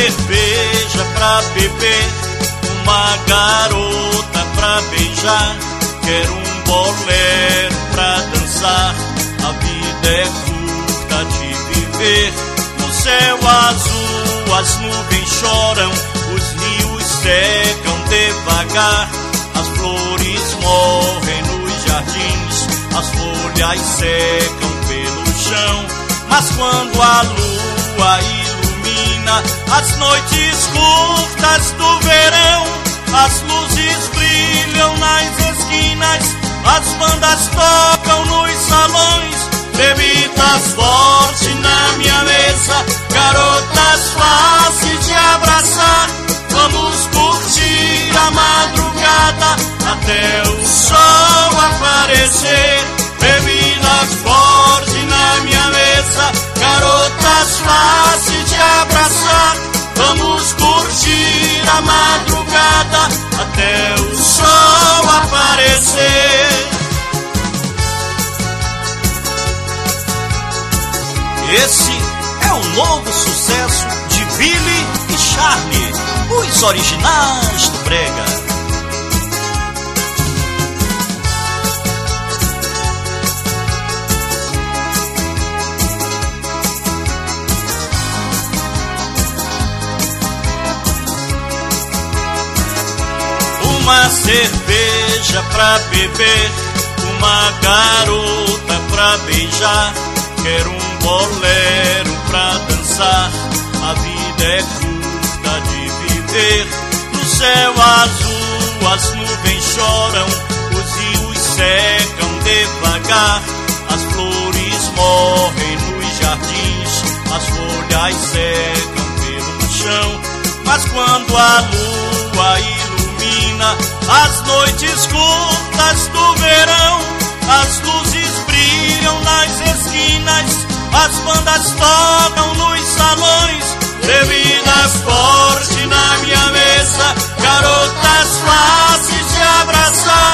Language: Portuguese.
cerveja pra beber, uma garota pra beijar, quero um bolero pra dançar. A vida é curta de viver, no céu azul as nuvens choram, os rios secam devagar, as flores morrem nos jardins, as folhas secam pelo chão. Mas quando a lua ilumina as noites curtas do verão, as luzes brilham nas esquinas, as bandas tocam nos salões, bebidas fortes na minha mesa, garotas fáceis de abraçar. Vamos curtir a madrugada até o sol aparecer. Bebidas fortes na minha mesa, garotas fáceis de abraçar. Vamos curtir a madrugada até o sol aparecer. Esse é o novo sucesso de Billy e Charlie, os originais do brega. Uma cerveja pra beber, uma garota pra beijar, quero um bolero pra dançar. A vida é curta de viver, no céu azul as nuvens choram, os rios secam devagar, as flores morrem nos jardins, as folhas secam pelo chão. Mas quando a lua ilumina as noites curtas do verão, as luzes brilham nas esquinas, as bandas tocam nos salões, bebidas fortes na minha mesa, garotas fáceis de abraçar.